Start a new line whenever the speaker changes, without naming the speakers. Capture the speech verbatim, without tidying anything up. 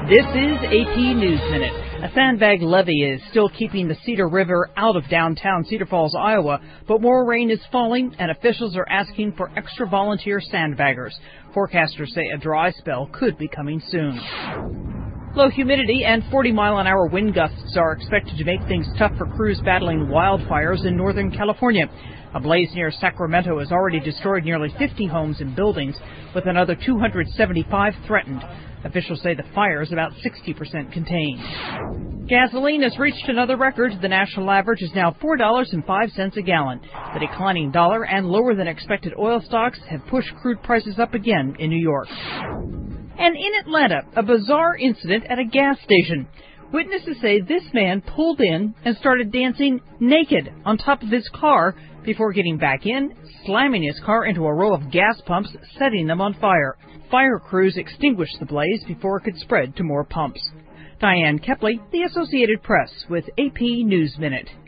This is A P News Minute. A sandbag levee is still keeping the Cedar River out of downtown Cedar Falls, Iowa, but more rain is falling and officials are asking for extra volunteer sandbaggers. Forecasters say a dry spell could be coming soon. Low humidity and forty mile an hour wind gusts are expected to make things tough for crews battling wildfires in Northern California. A blaze near Sacramento has already destroyed nearly fifty homes and buildings, with another two hundred seventy-five threatened. Officials say the fire is about sixty percent contained. Gasoline has reached another record. The national average is now four dollars and five cents a gallon. The declining dollar and lower than expected oil stocks have pushed crude prices up again in New York. And in Atlanta, a bizarre incident at a gas station. Witnesses say this man pulled in and started dancing naked on top of his car before getting back in, slamming his car into a row of gas pumps, setting them on fire. Fire crews extinguished the blaze before it could spread to more pumps. Diane Kepley, The Associated Press, with A P News Minute.